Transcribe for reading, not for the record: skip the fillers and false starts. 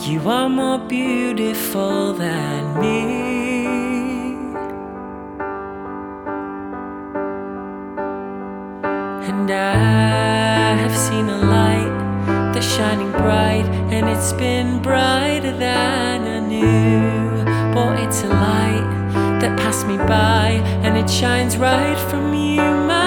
You are more beautiful than me. And I have seen a light that's shining bright, and it's been brighter than I knew. But it's a light that passed me by, and it shines right from you, my